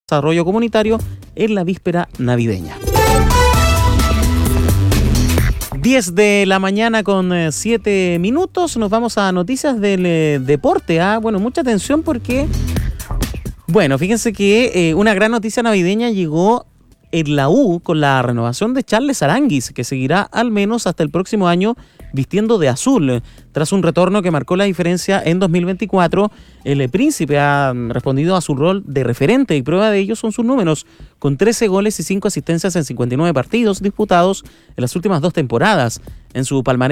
desarrollo comunitario en la víspera navideña. 10 de la mañana con 7 minutos. Nos vamos a noticias del deporte. Bueno, mucha atención porque, bueno, fíjense que una gran noticia navideña llegó en la U con la renovación de Charles Aránguiz, que seguirá al menos hasta el próximo año vistiendo de azul. Tras un retorno que marcó la diferencia en 2024, el Príncipe ha respondido a su rol de referente y prueba de ello son sus números, con 13 goles y 5 asistencias en 59 partidos disputados en las últimas 2 temporadas. En su palmarés